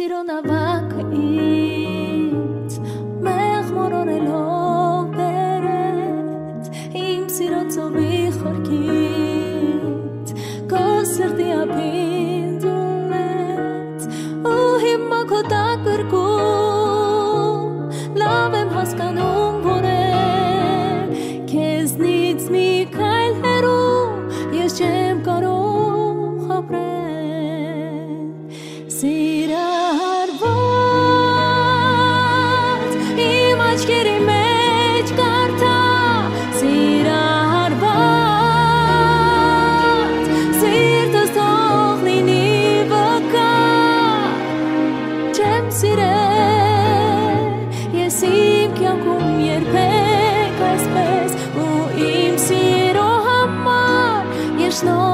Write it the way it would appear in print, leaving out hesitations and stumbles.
Սիրո նավակից մեղ մորորելով բերեց իմ սիրո ծովի խորքից քո սրտի ափին դունեց ու հիմա քո տակրկում լավ եմ հասկանում որ քեզնից մի քայլ հեռու ես չեմ կարող ապրել Սիրահարված իմ աչքերի մեջ կարդա Սիրահարված սիրտս թող լինի վկա չեմ սիրել ես իմ կյանքում երբեք այսպես ու իմ սիրո համար ես շնորհ